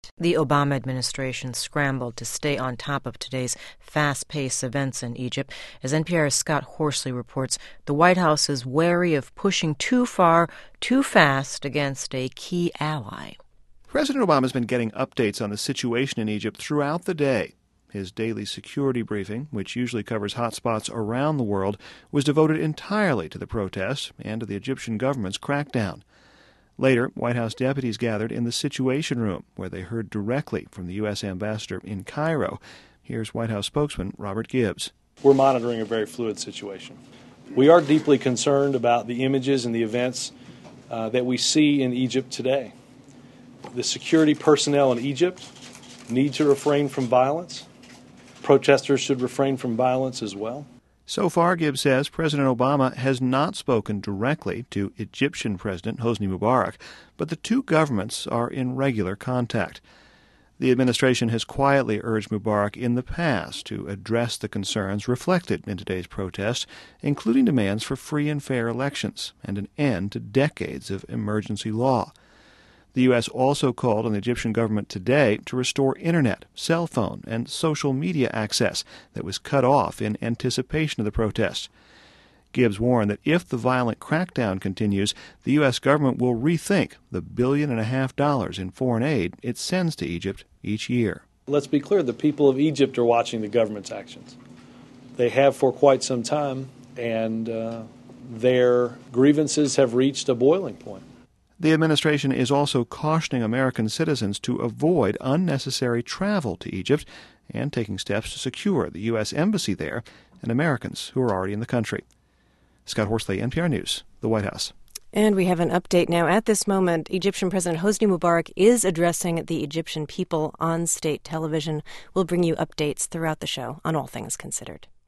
The Obama administration scrambled to stay on top of today's fast-paced events in Egypt. As NPR's Scott Horsley reports, the White House is wary of pushing too far, too fast against a key ally. President Obama has been getting updates on the situation in Egypt throughout the day. His daily security briefing, which usually covers hotspots around the world, was devoted entirely to the protests and to the Egyptian government's crackdown. Later, White House deputies gathered in the Situation Room, where they heard directly from the U.S. ambassador in Cairo. Here's White House spokesman Robert Gibbs. We're monitoring a very fluid situation. We are deeply concerned about the images and the events that we see in Egypt today. The security personnel in Egypt need to refrain from violence. Protesters should refrain from violence as well. So far, Gibbs says, President Obama has not spoken directly to Egyptian President Hosni Mubarak, but the two governments are in regular contact. The administration has quietly urged Mubarak in the past to address the concerns reflected in today's protest, including demands for free and fair elections and an end to decades of emergency law. The U.S. also called on the Egyptian government today to restore internet, cell phone, and social media access that was cut off in anticipation of the protests. Gibbs warned that if the violent crackdown continues, the U.S. government will rethink the $1.5 billion in foreign aid it sends to Egypt each year. Let's be clear, the people of Egypt are watching the government's actions. They have for quite some time, and their grievances have reached a boiling point. The administration is also cautioning American citizens to avoid unnecessary travel to Egypt and taking steps to secure the U.S. embassy there and Americans who are already in the country. Scott Horsley, NPR News, the White House. And we have an update now. At this moment, Egyptian President Hosni Mubarak is addressing the Egyptian people on state television. We'll bring you updates throughout the show on All Things Considered.